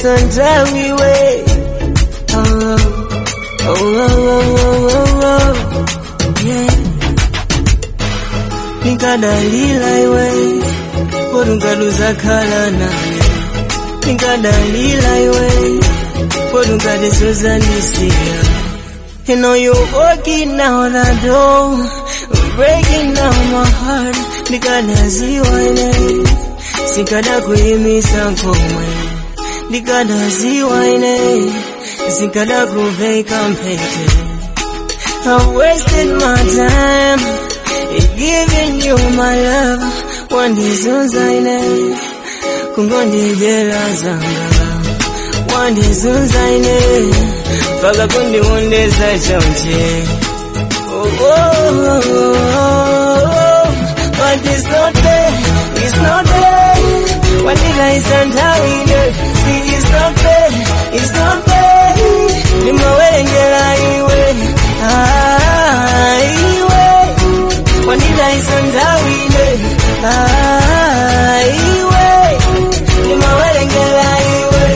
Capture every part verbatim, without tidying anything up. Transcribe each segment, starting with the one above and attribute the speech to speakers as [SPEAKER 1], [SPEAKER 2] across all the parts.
[SPEAKER 1] Santawi way. Oh, oh, oh, oh, oh, oh, yeah. Nikadalila iwe, porungaluza kalana. Nikadalila iwe, porungadesuza nisia. You know you're walking out the door, breaking down my heart. Nikadaziwa ine, sikada kuimisa komwe. Nikadaziwa ine, sikada kuveka mpete. I wasted my time giving you my love. Wandizunza ine, kungondijela zanga. Wandizunza ine, faka kundi wondeza chonche. Oh, oh, oh, oh, oh. But it's not there, it's not there. When did I stand how in it? See, it's not there, it's not there. Nimawengela iwe, ah, iwe. When did I stand how in it? Ah, iwe. Nimawengela iwe.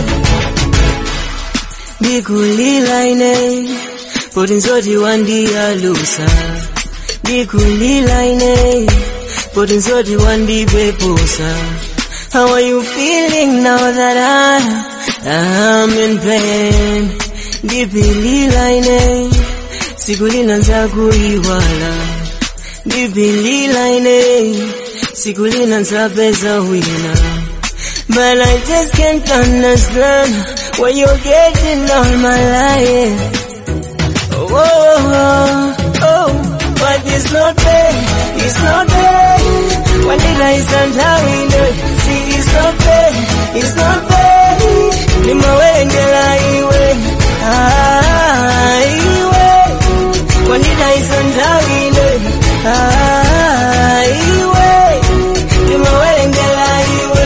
[SPEAKER 1] Dikulila ine, potenzoti wandia lusa. Dikulila ine, potenzoti wandi beposa. How are you feeling now that I am in pain? Dipilila ine, sikulina nzaku iwala. Dipilila ine, sikulina nzapeza wina. But I just can't understand why you're getting on my life. Oh, oh, oh, oh, but it's not there, it's not there. When did I stand how in it? See, it's not there, it's not there. Nimawengela iwe, ah, iwe. When did I stand how in it? Ah, iwe. Nimawengela iwe.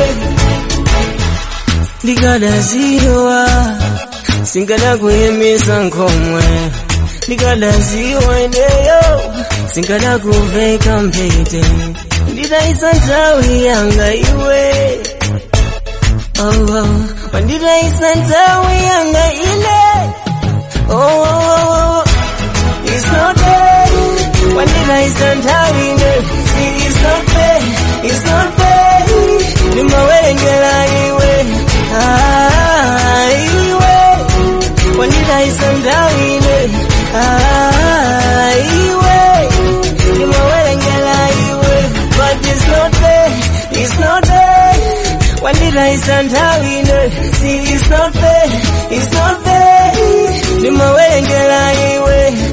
[SPEAKER 1] Nikadaziwa, singada kuhimisa nkomwe. Nikadaziwa ineyo, singada kuveka mpete. Ndidaisantawi yanga iwe. Oh, oh, when ndidaisantawi yanga ile. Oh, oh, oh, it's not there. When ndidaisantawi ile. See, it's not there, it's not there. Nimawengela iwe. Ah, iwe. When ndidaisantawi ile. Ah, iwe. Nimawengela iwe. But it's not there, it's not there. When did I stand how in it? See, it's not there, it's not there. Nimawengela iwe.